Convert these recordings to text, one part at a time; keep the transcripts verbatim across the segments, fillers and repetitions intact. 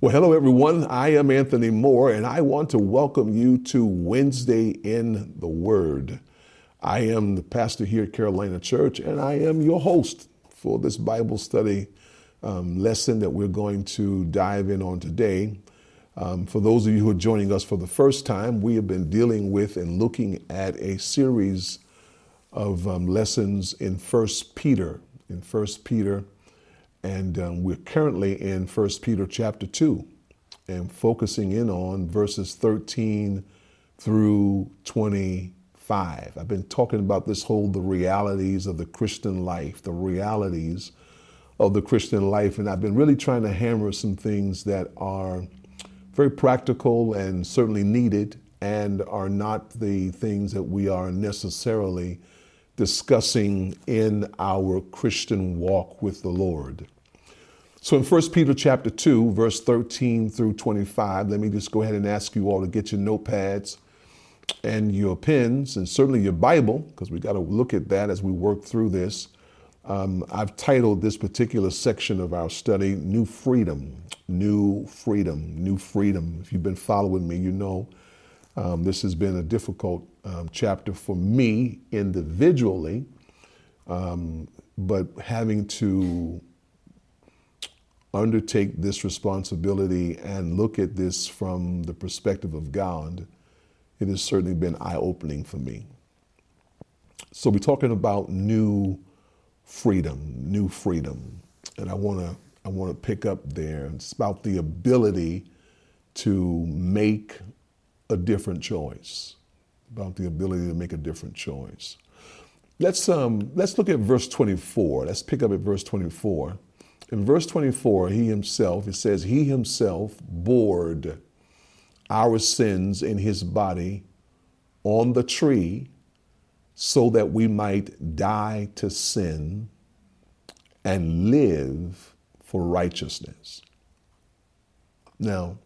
Well, hello, everyone. I am Anthony Moore, and I want to welcome you to Wednesday in the Word. I am the pastor here at Carolina Church, and I am your host for this Bible study um, lesson that we're going to dive in on today. Um, for those of you who are joining us for the first time, we have been dealing with and looking at a series of um, lessons in First Peter, in First Peter. And um, we're currently in First Peter chapter two and focusing in on verses thirteen through twenty-five. I've been talking about this whole, the realities of the Christian life, the realities of the Christian life. And I've been really trying to hammer some things that are very practical and certainly needed and are not the things that we are necessarily discussing in our Christian walk with the Lord. So in First Peter chapter two, verse thirteen through twenty-five, let me just go ahead and ask you all to get your notepads and your pens and certainly your Bible, because we got to look at that as we work through this. Um, I've titled this particular section of our study, New Freedom, New Freedom, New Freedom. If you've been following me, you know um, this has been a difficult um, chapter for me individually, um, but having to undertake this responsibility and look at this from the perspective of God, it has certainly been eye-opening for me. So we're talking about new freedom, new freedom. And I want to I want to pick up there. It's about the ability to make a different choice, about the ability to make a different choice. Let's um let's look at verse twenty-four. Let's pick up at verse twenty-four. In verse twenty-four, he himself, it says, he himself bore our sins in his body on the tree so that we might die to sin and live for righteousness. Now,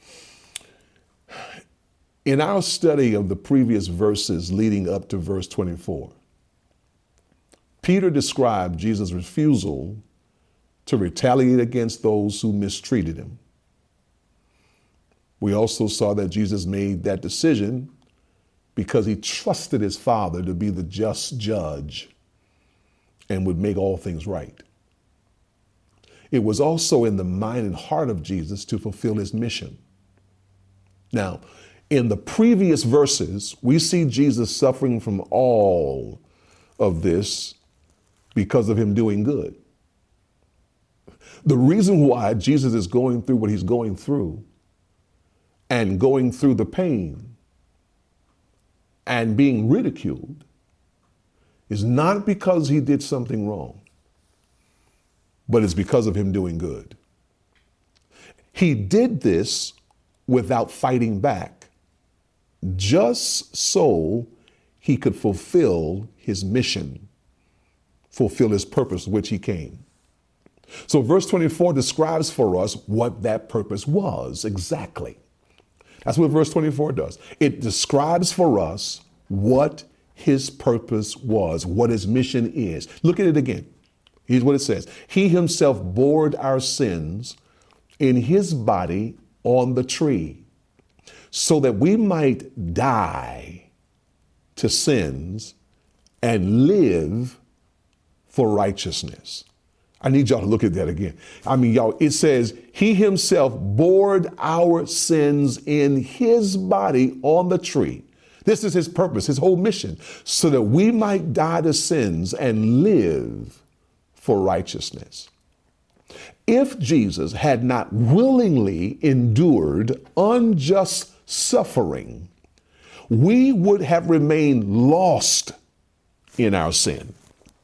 in our study of the previous verses leading up to verse twenty-four, Peter described Jesus' refusal to retaliate against those who mistreated him. We also saw that Jesus made that decision because he trusted his Father to be the just judge and would make all things right. It was also in the mind and heart of Jesus to fulfill his mission. Now, in the previous verses, we see Jesus suffering from all of this because of him doing good. The reason why Jesus is going through what he's going through and going through the pain and being ridiculed is not because he did something wrong, but it's because of him doing good. He did this without fighting back, just so he could fulfill his mission, fulfill his purpose, which he came. So verse twenty-four describes for us what that purpose was exactly. That's what verse twenty-four does. It describes for us what his purpose was, what his mission is. Look at it again. Here's what it says. He himself bore our sins in his body on the tree so that we might die to sins and live for righteousness. I need y'all to look at that again. I mean, y'all, it says he himself bore our sins in his body on the tree. This is his purpose, his whole mission, so that we might die to sins and live for righteousness. If Jesus had not willingly endured unjust suffering, we would have remained lost in our sin.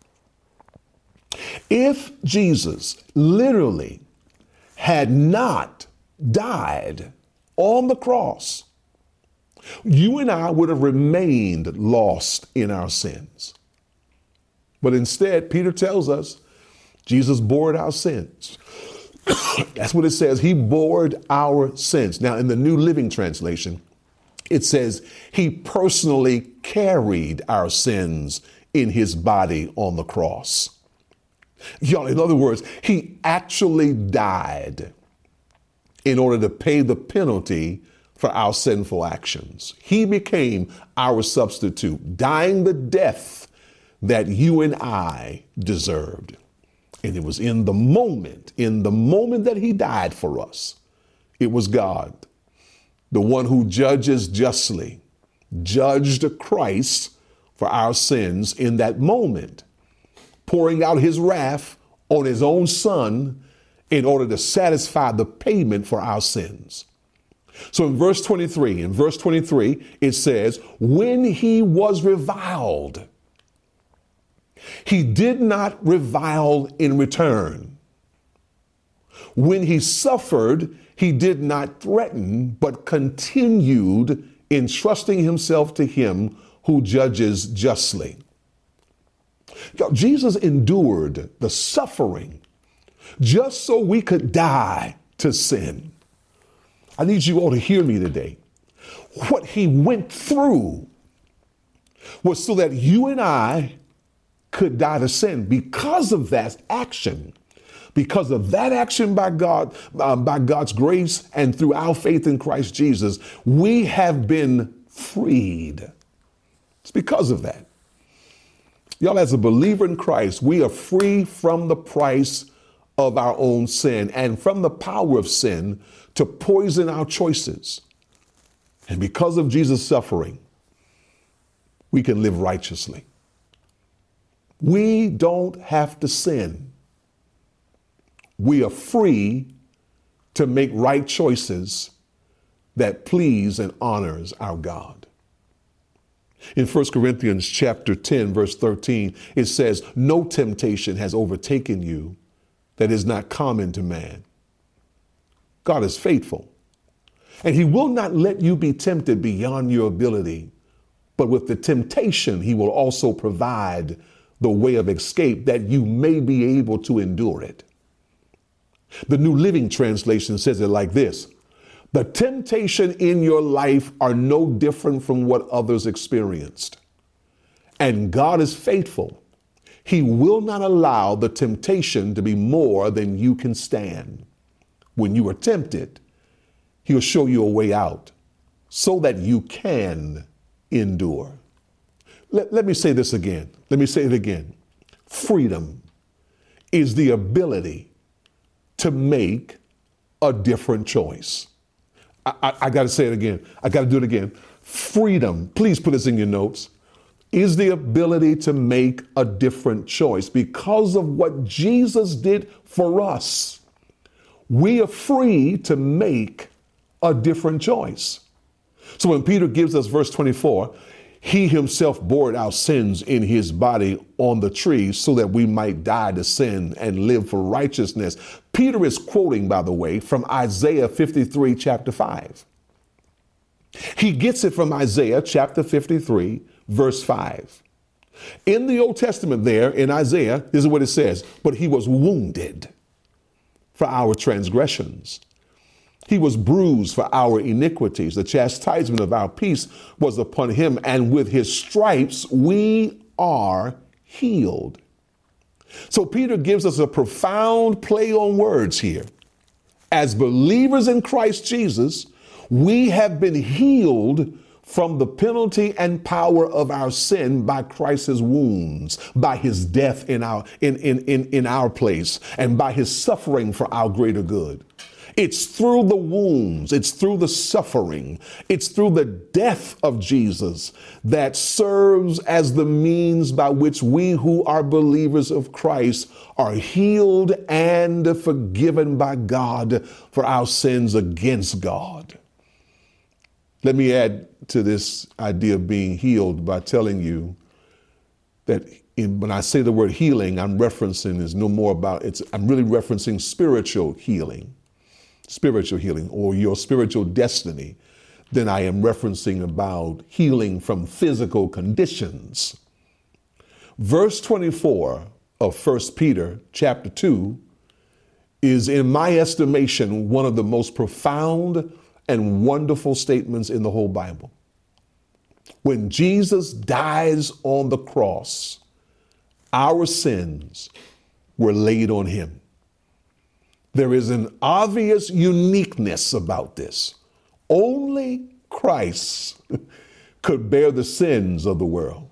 If Jesus literally had not died on the cross, you and I would have remained lost in our sins. But instead, Peter tells us Jesus bore our sins. That's what it says. He bore our sins. Now, in the New Living Translation, it says he personally carried our sins in his body on the cross. Y'all, in other words, he actually died. in order to pay the penalty for our sinful actions. He became our substitute, dying the death that you and I deserved. And it was in the moment, in the moment that he died for us, it was God, the one who judges justly, judged Christ for our sins in that moment, pouring out his wrath on his own son in order to satisfy the payment for our sins. So in verse twenty-three, in verse twenty-three, it says, when he was reviled, he did not revile in return. When he suffered, he did not threaten, but continued entrusting himself to him who judges justly. Jesus endured the suffering just so we could die to sin. I need you all to hear me today. What he went through was so that you and I could die to sin. Because of that action, because of that action by God, uh, by God's grace and through our faith in Christ Jesus, we have been freed. It's because of that. Y'all, as a believer in Christ, we are free from the price of our own sin and from the power of sin to poison our choices. And because of Jesus' suffering, we can live righteously. We don't have to sin. We are free to make right choices that please and honors our God. In First Corinthians chapter ten, verse thirteen, it says, no temptation has overtaken you that is not common to man. God is faithful, and he will not let you be tempted beyond your ability, but with the temptation, he will also provide the way of escape that you may be able to endure it. The New Living Translation says it like this: the temptation in your life are no different from what others experienced. And God is faithful. He will not allow the temptation to be more than you can stand. When you are tempted, he'll show you a way out so that you can endure. Let, let me say this again. Let me say it again. Freedom is the ability to make a different choice. I, I, I got to say it again. I got to do it again. Freedom, please put this in your notes, is the ability to make a different choice. Because of what Jesus did for us, we are free to make a different choice. So when Peter gives us verse twenty-four, he himself bore our sins in his body on the tree so that we might die to sin and live for righteousness. Peter is quoting, by the way, from Isaiah fifty-three, chapter five. He gets it from Isaiah chapter fifty-three, verse five. In the Old Testament there, in Isaiah, this is what it says: but he was wounded for our transgressions. He was bruised for our iniquities. The chastisement of our peace was upon him, and with his stripes we are healed. So Peter gives us a profound play on words here. As believers in Christ Jesus, we have been healed from the penalty and power of our sin by Christ's wounds, by his death in our, in, in, in, in our place, and by his suffering for our greater good. It's through the wounds, it's through the suffering, it's through the death of Jesus that serves as the means by which we who are believers of Christ are healed and forgiven by God for our sins against God. Let me add to this idea of being healed by telling you that in, when I say the word healing, I'm referencing is no more about it's. I'm really referencing spiritual healing, spiritual healing, or your spiritual destiny, than I am referencing about healing from physical conditions. Verse twenty-four of First Peter chapter two is, in my estimation, one of the most profound and wonderful statements in the whole Bible. When Jesus dies on the cross, our sins were laid on him. There is an obvious uniqueness about this. Only Christ could bear the sins of the world.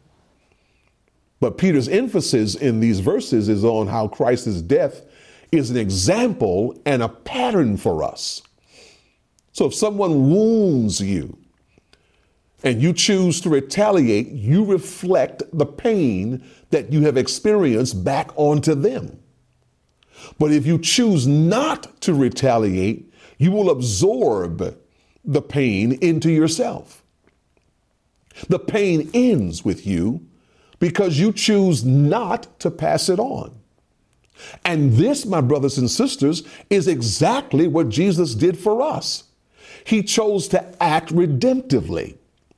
But Peter's emphasis in these verses is on how Christ's death is an example and a pattern for us. So if someone wounds you and you choose to retaliate, you reflect the pain that you have experienced back onto them. But if you choose not to retaliate, you will absorb the pain into yourself. The pain ends with you because you choose not to pass it on. And this, my brothers and sisters, is exactly what Jesus did for us. He chose to act redemptively.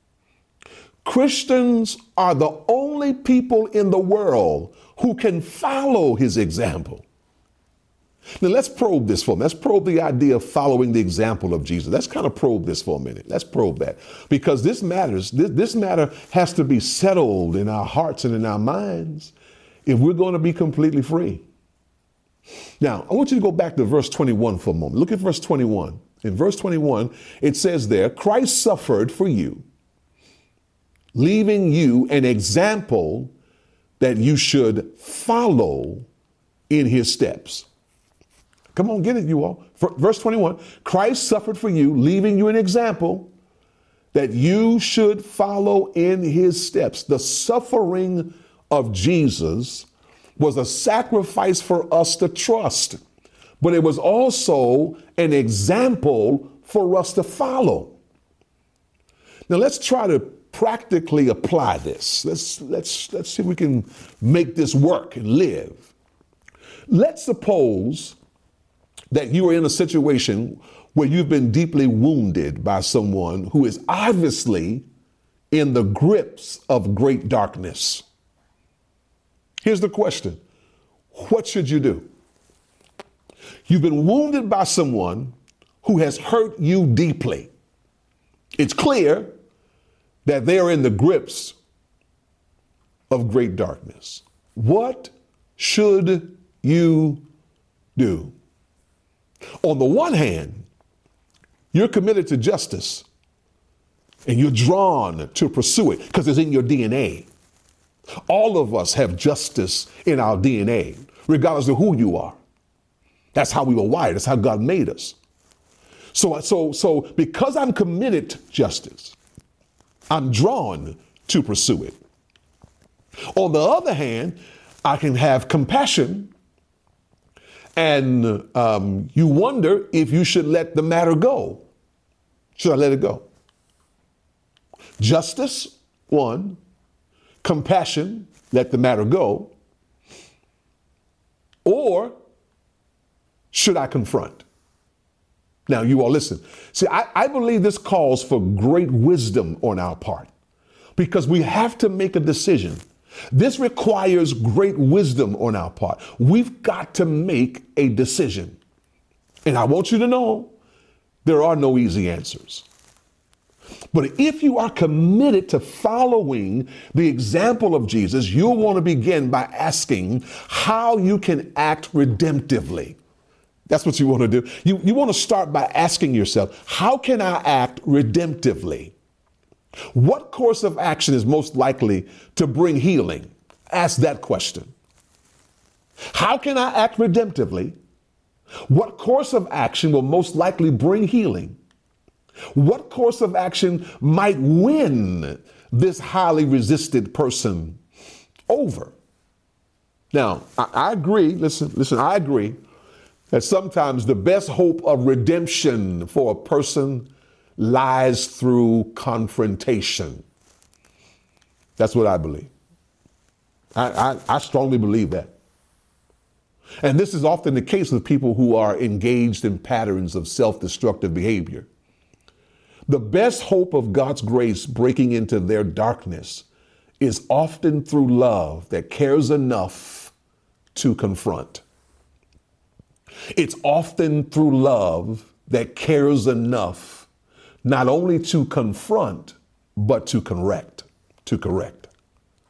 Christians are the only people in the world who can follow his example. Now let's probe this for a minute. Let's probe the idea of following the example of Jesus. Let's kind of probe this for a minute. Let's probe that because this matters. This, this matter has to be settled in our hearts and in our minds if we're going to be completely free. Now, I want you to go back to verse twenty-one for a moment. Look at verse twenty-one. In verse twenty-one, it says there, Christ suffered for you, leaving you an example that you should follow in his steps. Come on, get it, you all. Verse twenty-one, Christ suffered for you, leaving you an example that you should follow in his steps. The suffering of Jesus was a sacrifice for us to trust, but it was also an example for us to follow. Now let's try to practically apply this. Let's, let's, let's see if we can make this work and live. Let's suppose that you are in a situation where you've been deeply wounded by someone who is obviously in the grips of great darkness. Here's the question. What should you do? You've been wounded by someone who has hurt you deeply. It's clear that they are in the grips of great darkness. What should you do? On the one hand, you're committed to justice and you're drawn to pursue it because it's in your D N A. All of us have justice in our D N A, regardless of who you are. That's how we were wired. That's how God made us. So, so, so because I'm committed to justice, I'm drawn to pursue it. On the other hand, I can have compassion and um, you wonder if you should let the matter go. Should I let it go? Justice, one. Compassion, let the matter go. Or should I confront? Now, you all listen. See, I, I believe this calls for great wisdom on our part because we have to make a decision. This requires great wisdom on our part. We've got to make a decision. And I want you to know there are no easy answers. But if you are committed to following the example of Jesus, you'll want to begin by asking how you can act redemptively. That's what you want to do. You, you want to start by asking yourself, how can I act redemptively? What course of action is most likely to bring healing? Ask that question. How can I act redemptively? What course of action will most likely bring healing? What course of action might win this highly resisted person over? Now, I, I agree, listen, listen, I agree that sometimes the best hope of redemption for a person lies through confrontation. That's what I believe. I, I, I strongly believe that. And this is often the case with people who are engaged in patterns of self-destructive behavior. The best hope of God's grace breaking into their darkness is often through love that cares enough to confront. It's often through love that cares enough not only to confront, but to correct, to correct.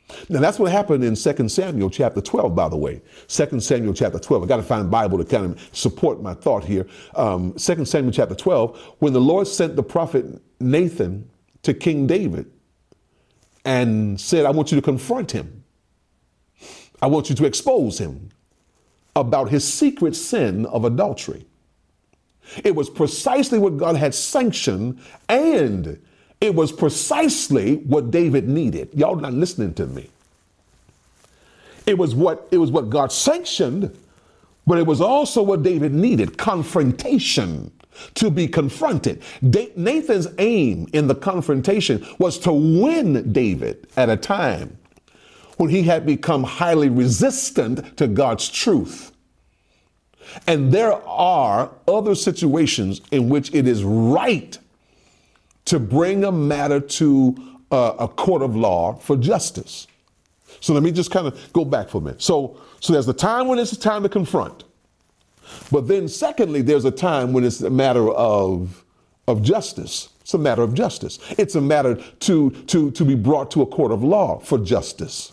Now that's what happened in Second Samuel chapter twelve, by the way. Second Samuel chapter twelve. I got to find a Bible to kind of support my thought here. Um, Second Samuel chapter twelve, when the Lord sent the prophet Nathan to King David and said, I want you to confront him. I want you to expose him about his secret sin of adultery. It was precisely what God had sanctioned, and it was precisely what David needed. Y'all not listening to me. It was what it was what God sanctioned, but it was also what David needed, confrontation, to be confronted. Da- Nathan's aim in the confrontation was to win David at a time when he had become highly resistant to God's truth. And there are other situations in which it is right to bring a matter to uh, a court of law for justice. So let me just kind of go back for a minute. So, so there's a time when it's a time to confront. But then secondly, there's a time when it's a matter of, of justice. It's a matter of justice. It's a matter to, to, to be brought to a court of law for justice.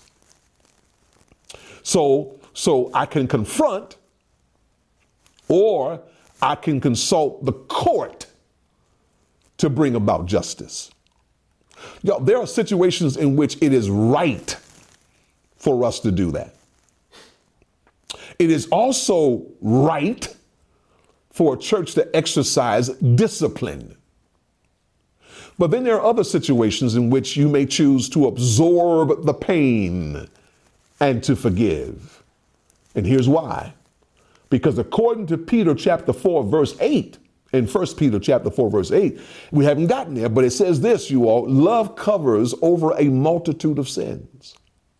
So, so I can confront, or I can consult the court to bring about justice. Y'all, there are situations in which it is right for us to do that. It is also right for a church to exercise discipline. But then there are other situations in which you may choose to absorb the pain and to forgive. And here's why. Because according to Peter chapter four, verse eight, in First Peter chapter four, verse eight, we haven't gotten there, but it says this, you all, love covers over a multitude of sins.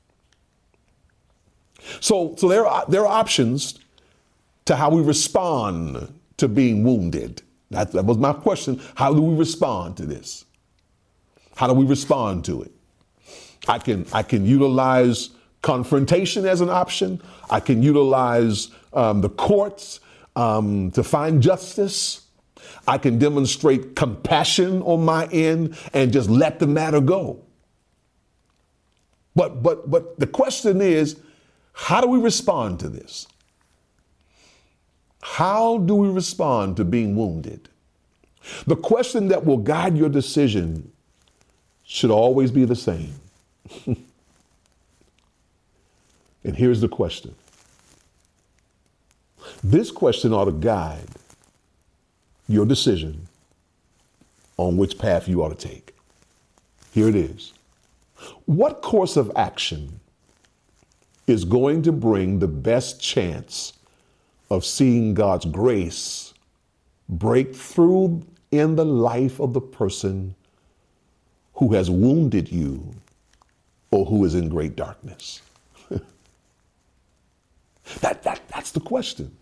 So, so there are, there are options to how we respond to being wounded. That, that was my question. How do we respond to this? How do we respond to it? I can, I can utilize confrontation as an option. I can utilize um, the courts um, to find justice. I can demonstrate compassion on my end and just let the matter go. But, but, but the question is, how do we respond to this? How do we respond to being wounded? The question that will guide your decision should always be the same. And here's the question. This question ought to guide your decision on which path you ought to take. Here it is. What course of action is going to bring the best chance of seeing God's grace break through in the life of the person who has wounded you or who is in great darkness? that, that, that's the question.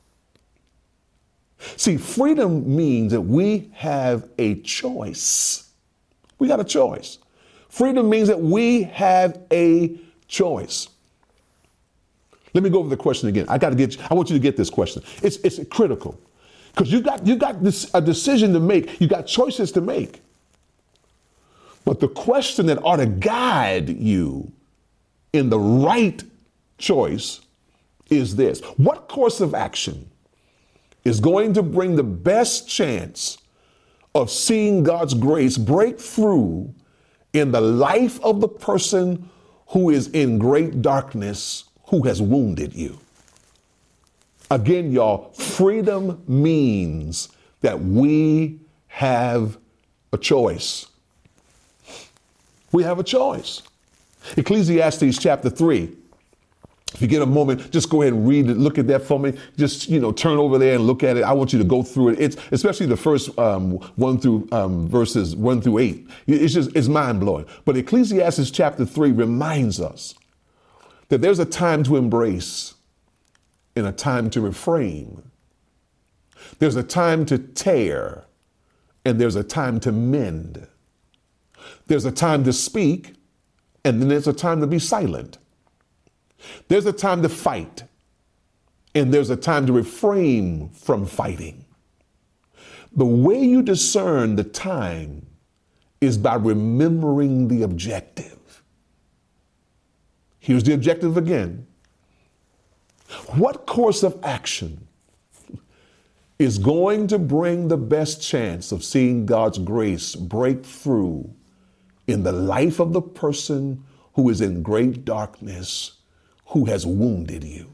See, freedom means that we have a choice. We got a choice. Freedom means that we have a choice. Let me go over the question again. I got to get, I want you to get this question. It's, it's critical because you got, you got this, a decision to make. You got choices to make. But the question that ought to guide you in the right choice is this. What course of action is going to bring the best chance of seeing God's grace break through in the life of the person who is in great darkness, who has wounded you? Again, y'all, freedom means that we have a choice. We have a choice. Ecclesiastes chapter three. If you get a moment, just go ahead and read it. Look at that for me. Just, you know, turn over there and look at it. I want you to go through it. It's especially the first um, one through um, verses one through eight. It's just, it's mind blowing. But Ecclesiastes chapter three reminds us that there's a time to embrace and a time to refrain. There's a time to tear and there's a time to mend. There's a time to speak and then there's a time to be silent. There's a time to fight and there's a time to refrain from fighting. The way you discern the time is by remembering the objective. Here's the objective again. What course of action is going to bring the best chance of seeing God's grace break through in the life of the person who is in great darkness, who has wounded you?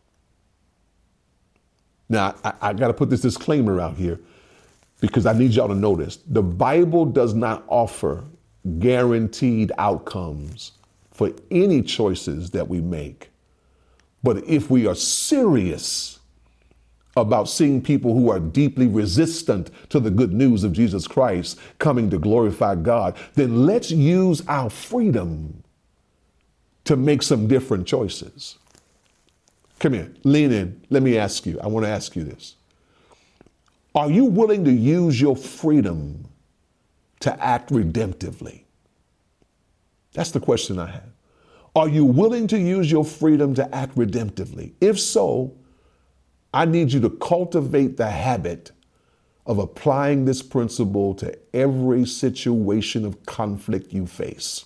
Now, I, I got to put this disclaimer out here because I need y'all to know this. The Bible does not offer guaranteed outcomes for any choices that we make. But if we are serious about seeing people who are deeply resistant to the good news of Jesus Christ coming to glorify God, then let's use our freedom to make some different choices. Come here, lean in. Let me ask you, I want to ask you this. Are you willing to use your freedom to act redemptively? That's the question I have. Are you willing to use your freedom to act redemptively? If so, I need you to cultivate the habit of applying this principle to every situation of conflict you face.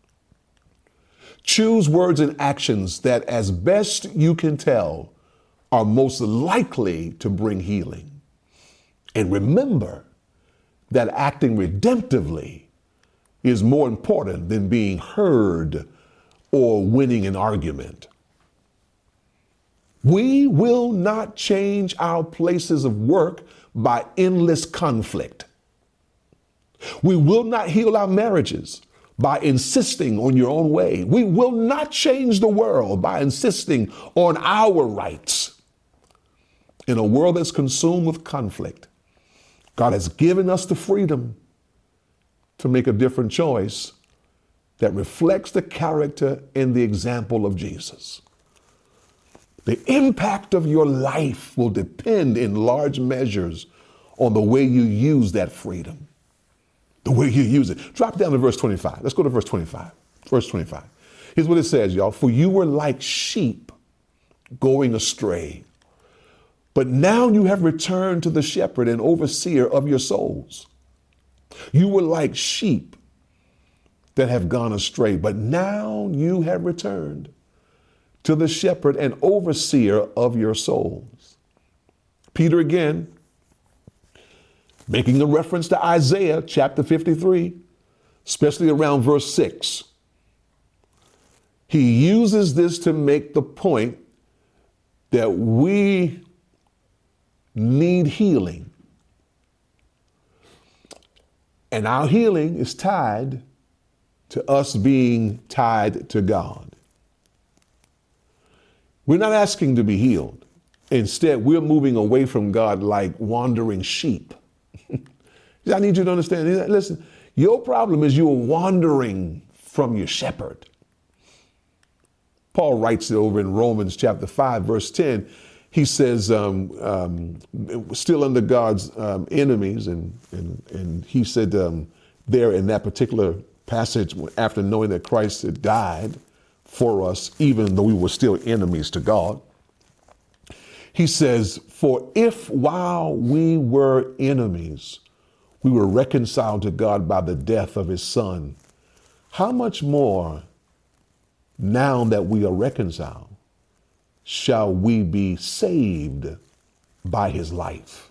Choose words and actions that, as best you can tell, are most likely to bring healing. And remember that acting redemptively is more important than being heard or winning an argument. We will not change our places of work by endless conflict. We will not heal our marriages by insisting on your own way. We will not change the world by insisting on our rights. In a world that's consumed with conflict, God has given us the freedom to make a different choice that reflects the character and the example of Jesus. The impact of your life will depend in large measures on the way you use that freedom, the way you use it. Drop down to verse twenty-five. Let's go to verse twenty-five. Verse twenty-five. Here's what it says, y'all. For you were like sheep going astray, but now you have returned to the shepherd and overseer of your souls. You were like sheep that have gone astray, but now you have returned to the shepherd and overseer of your souls. Peter again, making a reference to Isaiah chapter fifty-three, especially around verse six. He uses this to make the point that we need healing. And our healing is tied to us being tied to God. We're not asking to be healed. Instead, we're moving away from God like wandering sheep. I need you to understand. Listen, your problem is you're wandering from your shepherd. Paul writes it over in Romans chapter five, verse ten. He says, um, um, still under God's um, enemies. And, and, and he said um, there in that particular passage, after knowing that Christ had died for us, even though we were still enemies to God, he says, for if while we were enemies, we were reconciled to God by the death of his son, how much more now that we are reconciled, shall we be saved by his life?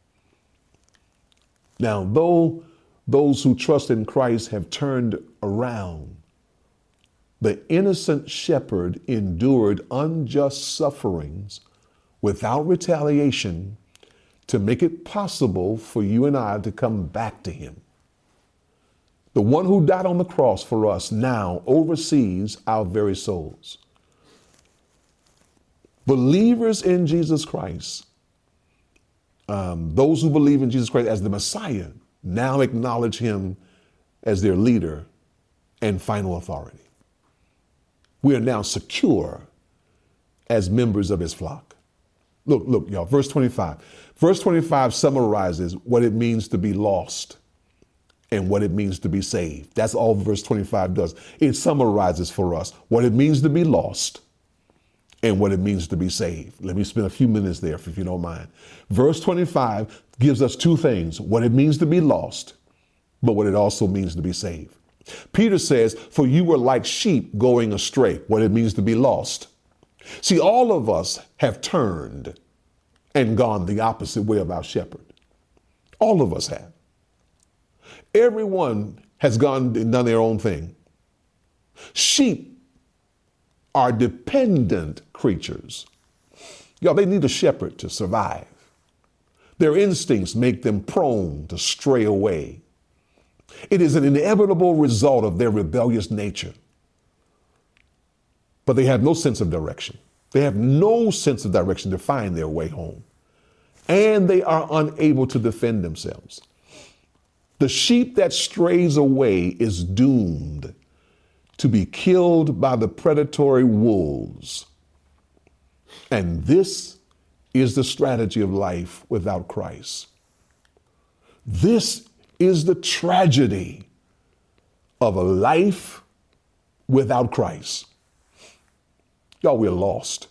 Now, though those who trust in Christ have turned around, the innocent shepherd endured unjust sufferings without retaliation to make it possible for you and I to come back to him. The one who died on the cross for us now oversees our very souls. Believers in Jesus Christ, um, those who believe in Jesus Christ as the Messiah, now acknowledge him as their leader and final authority. We are now secure as members of his flock. Look, look, y'all, verse twenty-five. Verse twenty-five summarizes what it means to be lost and what it means to be saved. That's all verse twenty-five does. It summarizes for us what it means to be lost and what it means to be saved. Let me spend a few minutes there, if you don't mind. Verse twenty-five gives us two things, what it means to be lost, but what it also means to be saved. Peter says, for you were like sheep going astray, what it means to be lost. See, all of us have turned and gone the opposite way of our shepherd. All of us have. Everyone has gone and done their own thing. Sheep are dependent creatures. Y'all, they need a shepherd to survive. Their instincts make them prone to stray away. It is an inevitable result of their rebellious nature. But they have no sense of direction. They have no sense of direction to find their way home. And they are unable to defend themselves. The sheep that strays away is doomed to be killed by the predatory wolves. And this is the strategy of life without Christ. This is the tragedy of a life without Christ. Y'all, we're lost.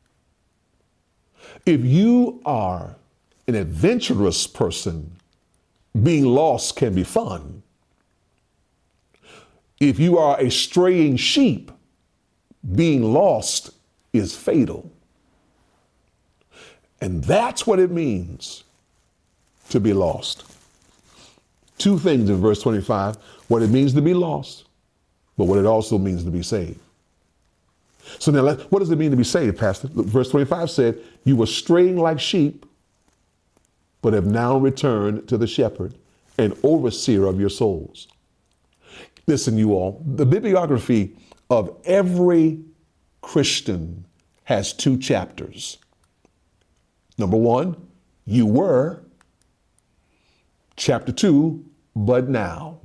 If you are an adventurous person, being lost can be fun. If you are a straying sheep, being lost is fatal. And that's what it means to be lost. Two things in verse twenty-five, what it means to be lost, but what it also means to be saved. So now, what does it mean to be saved, Pastor? Look, verse twenty-five said, you were straying like sheep, but have now returned to the shepherd and overseer of your souls. Listen, you all, the bibliography of every Christian has two chapters. Number one, you were. Chapter two, but now.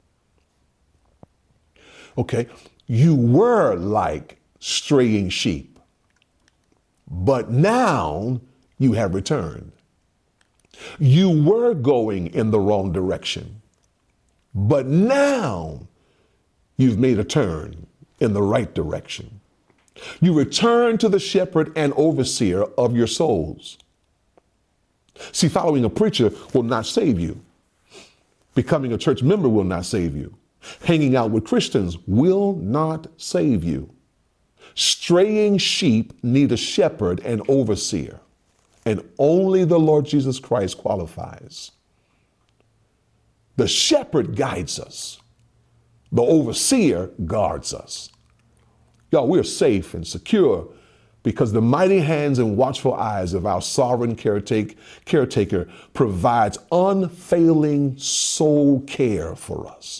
Okay, you were like straying sheep, but now you have returned. You were going in the wrong direction, but now you've made a turn in the right direction. You return to the shepherd and overseer of your souls. See, following a preacher will not save you. Becoming a church member will not save you. Hanging out with Christians will not save you. Straying sheep need a shepherd and overseer, and only the Lord Jesus Christ qualifies. The shepherd guides us. The overseer guards us. Y'all, we're safe and secure because the mighty hands and watchful eyes of our sovereign caretake, caretaker provides unfailing soul care for us.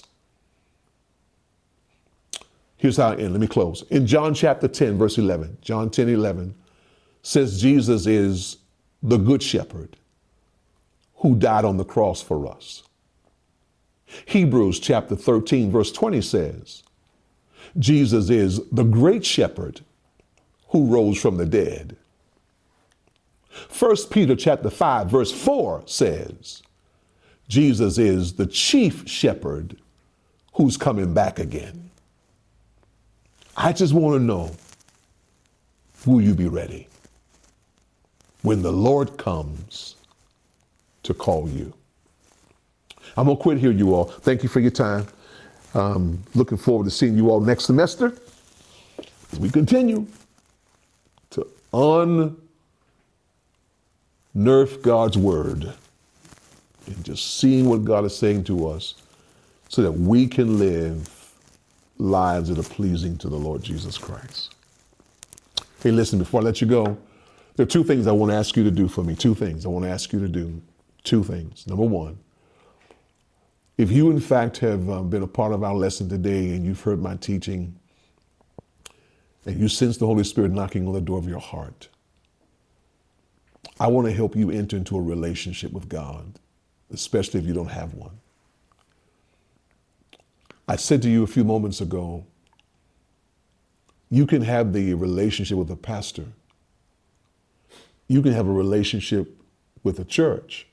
Here's how I end. Let me close. In John chapter ten, verse eleven, John ten, eleven says Jesus is the good shepherd who died on the cross for us. Hebrews chapter thirteen, verse twenty says, Jesus is the great shepherd who rose from the dead. First Peter chapter five, verse four says, Jesus is the chief shepherd who's coming back again. I just want to know, will you be ready when the Lord comes to call you? I'm going to quit here, you all. Thank you for your time. Um, looking forward to seeing you all next semester as we continue to unearth God's word and just seeing what God is saying to us so that we can live lives that are pleasing to the Lord Jesus Christ. Hey, listen, before I let you go, there are two things I want to ask you to do for me. Two things I want to ask you to do. Two things. Number one, if you, in fact, have um, been a part of our lesson today and you've heard my teaching and you sense the Holy Spirit knocking on the door of your heart, I want to help you enter into a relationship with God, especially if you don't have one. I said to you a few moments ago, you can have the relationship with a pastor. You can have a relationship with a church.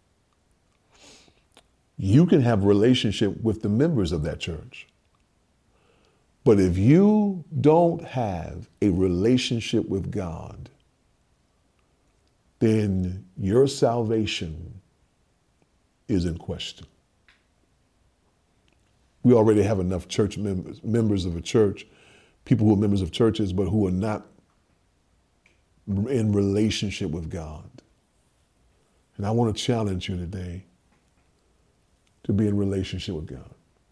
You can have a relationship with the members of that church. But if you don't have a relationship with God, then your salvation is in question. We already have enough church members, members of a church, people who are members of churches, but who are not in relationship with God. And I want to challenge you today to be in relationship with God.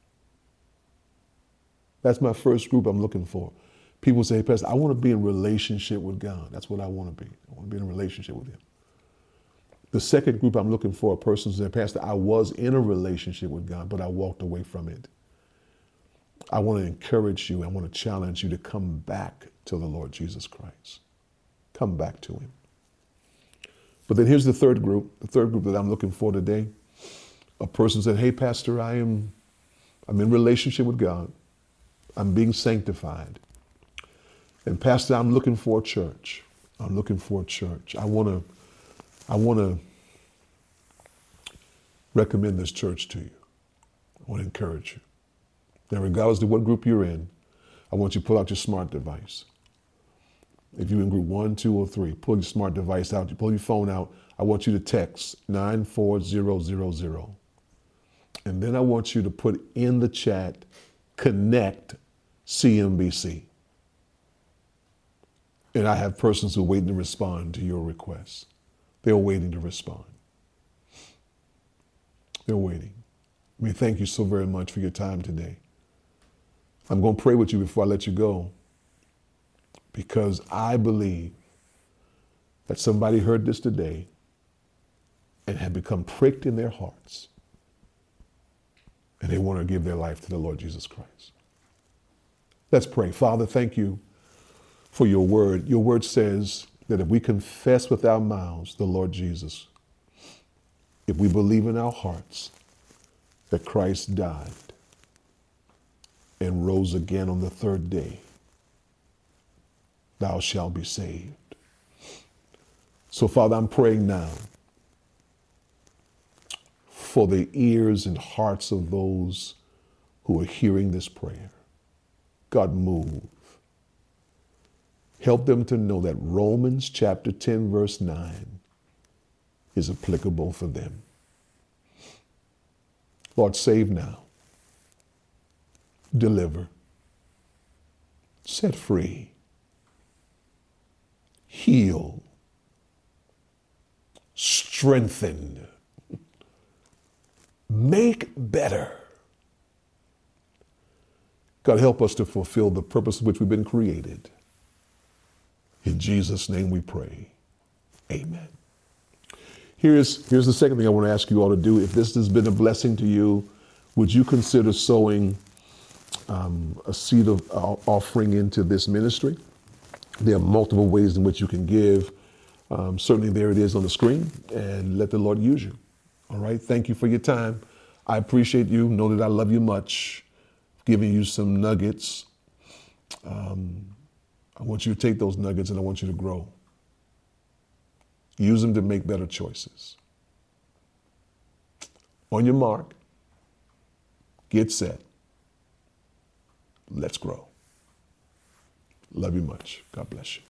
That's my first group I'm looking for. People say, hey, Pastor, I want to be in relationship with God. That's what I want to be. I want to be in a relationship with him. The second group I'm looking for are persons that, Pastor, I was in a relationship with God, but I walked away from it. I want to encourage you. I want to challenge you to come back to the Lord Jesus Christ. Come back to him. But then here's the third group. The third group that I'm looking for today. A person said, hey, Pastor, I am I'm in relationship with God. I'm being sanctified. And Pastor, I'm looking for a church. I'm looking for a church. I want to I want to recommend this church to you. I want to encourage you. Now, regardless of what group you're in, I want you to pull out your smart device. If you're in group one, two, or three, pull your smart device out. You pull your phone out. I want you to text nine four zero zero zero. And then I want you to put in the chat, connect C M B C. And I have persons who are waiting to respond to your requests. They're waiting to respond. They're waiting. I mean, thank you so very much for your time today. I'm going to pray with you before I let you go, because I believe that somebody heard this today and have become pricked in their hearts, and they want to give their life to the Lord Jesus Christ. Let's pray. Father, thank you for your word. Your word says that if we confess with our mouths the Lord Jesus, if we believe in our hearts that Christ died and rose again on the third day, thou shalt be saved. So, Father, I'm praying now for the ears and hearts of those who are hearing this prayer. God, move. Help them to know that Romans chapter ten, verse nine is applicable for them. Lord, save now. Deliver. Set free. Heal. Strengthen. Make better. God, help us to fulfill the purpose for which we've been created. In Jesus' name we pray. Amen. Here's, here's the second thing I want to ask you all to do. If this has been a blessing to you, would you consider sowing um, a seed of uh, offering into this ministry? There are multiple ways in which you can give. Um, certainly there it is on the screen, and let the Lord use you. All right. Thank you for your time. I appreciate you. Know that I love you much. Giving you some nuggets. Um, I want you to take those nuggets and I want you to grow. Use them to make better choices. On your mark, get set. Let's grow. Love you much. God bless you.